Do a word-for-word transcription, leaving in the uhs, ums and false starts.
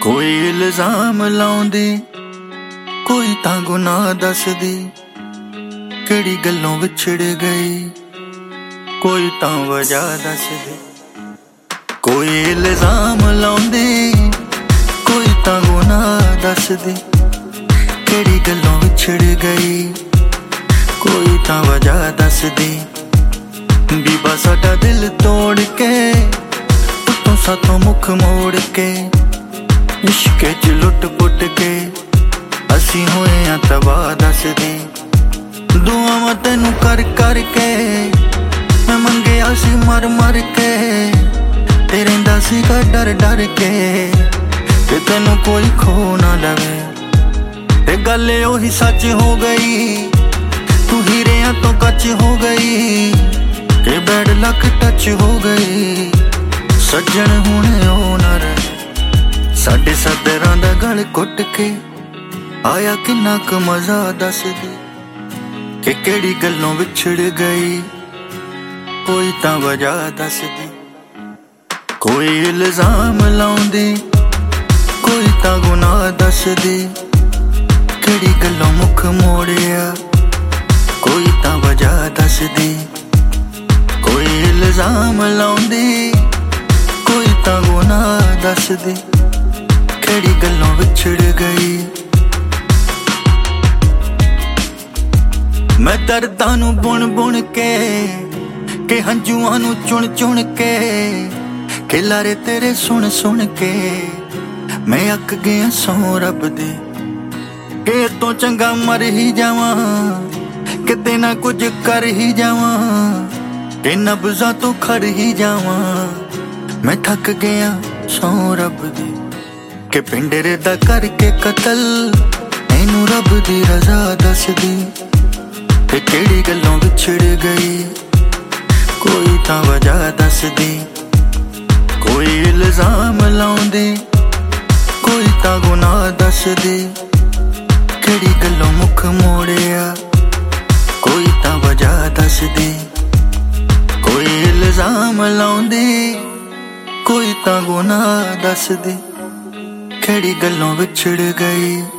कोई इल्जाम लाउंदी कोई तां गुनाह दसदी, केड़ी गल्लों विछड़ गई कोई तां वजह दसदी। कोई इल्जाम लाउंदी कोई तां गुनाह दसदी, केड़ी गल्लों विछड़ गई कोई तां वजह दसदी। बीबा साडा दिल तोड़ के उत्तों सातों मुख मोड़ के, इश्के च लुट पुट के असी होए आ तबाह दसदी। दुआवां तैनू कर कर के मैं मंगिया सी मर मर के, ते रहिंदा सीगा डर डर के ते तैनू कोई खो ना लवे। ते गल ओही सच हो गई तू हीरियां तो कच हो गई, ते बैड लक टच हो गई सज्जन हुण ओ ना रहे। साडे सदरां दा गल घुट के आया किन्ना क मजा दसदी, कि केड़ी गल्लों विछड़ गई कोई तां वजह दसदी। कोई इल्जाम लाउंदी कोई तां गुनाह दसदी, केड़ी गल्लों मुख मोड़िया कोई तां वजह दसदी। कोई इल्जाम लाउंदी कोई तां गुनाह दसदी, केड़ी गल्लों विछड़ गई। मैं दर्दां नू बुन बुन के के हंजुआं नू चुन चुन के, के लारे तेरे सुन सुन के मैं अक गया सौ रब दे। के तो चंगा मर ही जावां किते ना कुछ कर ही जावां, के नब्ज़ां तो खड़ ही जावां मैं थक गया सौ रब दे। के पिंडरे दा करके कतल एनू रब दी रजा दसदी, ते केड़ी गल्लों विछड़ गई कोई तां वजह दसदी। कोई इल्जाम लाउंदी कोई तां गुनाह दसदी, केड़ी गल्लों मुख मोड़िया कोई तां वजह दसदी। कोई इल्जाम लाउंदी कोई तां गुनाह दसदी, केड़ी गल्लों विछड़ गई।